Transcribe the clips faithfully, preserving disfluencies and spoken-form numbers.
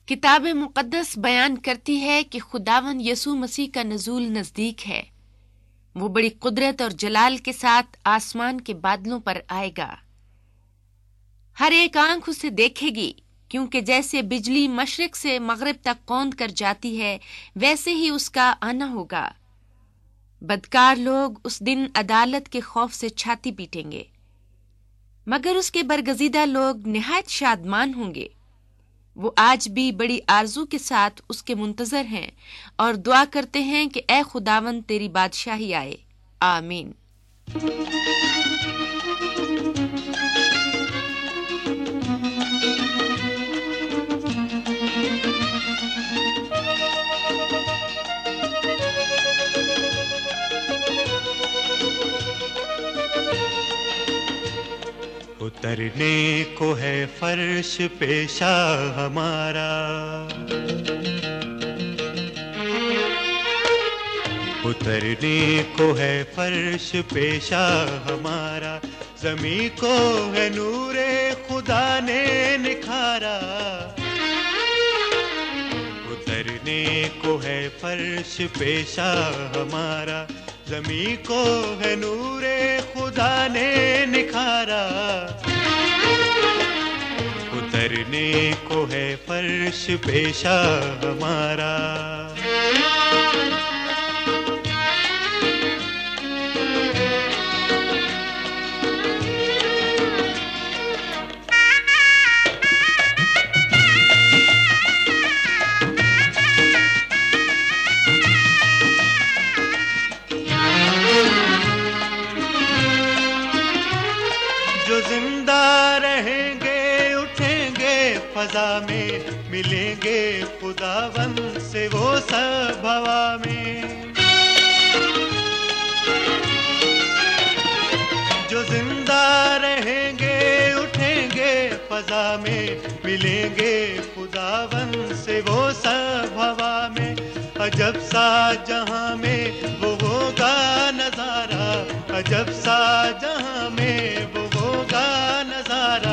किताब मुक़द्दस बयान करती है कि खुदावन यसू मसीह का नज़ूल नज़दीक है। वो बड़ी कुदरत और जलाल के साथ आसमान के बादलों पर आएगा। हर एक आंख उसे देखेगी, क्योंकि जैसे बिजली मशरिक से मगरिब तक कौंध कर जाती है, वैसे ही उसका आना होगा। बदकार लोग उस दिन अदालत के खौफ से छाती पीटेंगे, मगर उसके बरगजीदा लोग निहायत शादमान होंगे। वो आज भी बड़ी आरजू के साथ उसके मुंतजर हैं और दुआ करते हैं कि ए खुदावन तेरी बादशाही आए। आमीन। उतरने को है फर्श पेशा हमारा, उतरने को है फर्श पेशा हमारा, ज़मीं को है नूरे खुदा ने निखारा। उतरने को है फर्श पेशा हमारा, ज़मीं को है नूरे खुदा ने निखारा। उतरने को है फर्श पेशा हमारा। जो जिंदा रहेंगे उठेंगे फजा में, मिलेंगे खुदावन से वो सब हवा में। जो जिंदा रहेंगे उठेंगे फजा में, मिलेंगे खुदावन से वो सब हवा में। अजब सा जहां में वो होगा नजारा, अजब सा जहां में वो होगा नजारा।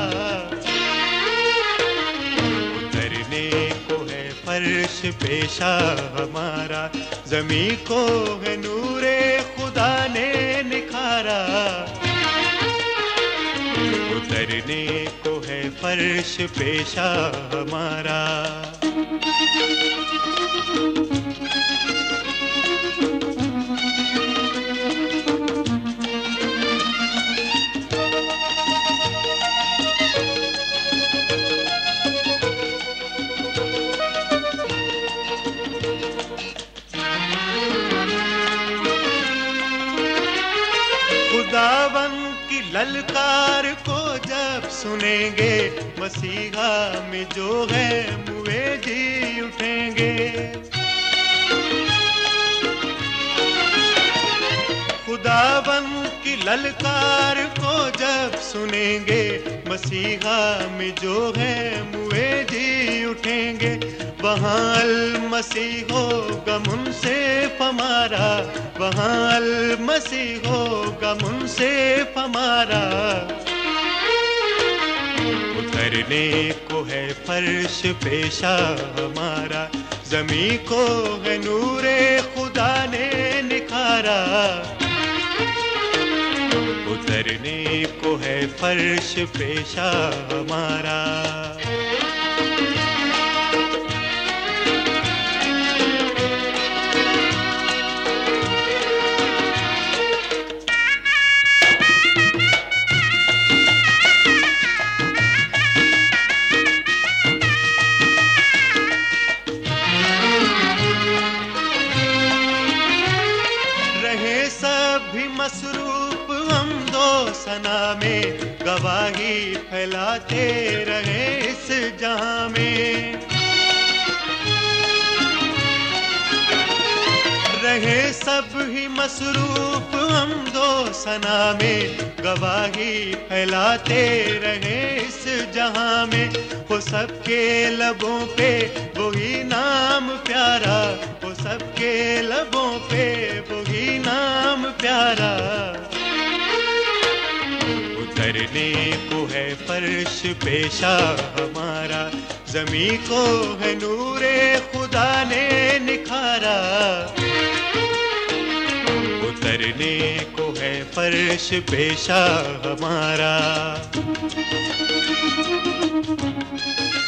उतरने को है फर्श पेशा हमारा, ज़मीं को है नूरे खुदा ने निखारा। उतरने को है फर्श पेशा हमारा। खुदावन की ललकार को जब सुनेंगे, मसीहा में जो है मुए जी उठेंगे। खुदावन की ललकार को जब सुनेंगे, मसीहा में जो है मुए जी उठेंगे। वहाँ अल मसीह होगा मुनसिफ हमारा, वहाँ अल मसीह होगा मुनसिफ हमारा। उतरने को है फर्श पेशा हमारा, ज़मीं को है नूरे खुदा ने निखारा। उतरने को है फर्श पेशा हमारा। भी मसरूफ हम दो सना में, गवाही फैलाते रहे इस जहां में। रहे सब ही मसरूफ हम दो सना में, गवाही फैलाते रहे इस जहां में। वो सबके लबों पे वही नाम प्यारा, वो सबके लबों पे वही नाम प्यारा। उतरने को है फर्श पेशा हमारा, जमी को है नूरे खुदा ने निखारा, उतरने को है फर्श पेशा हमारा।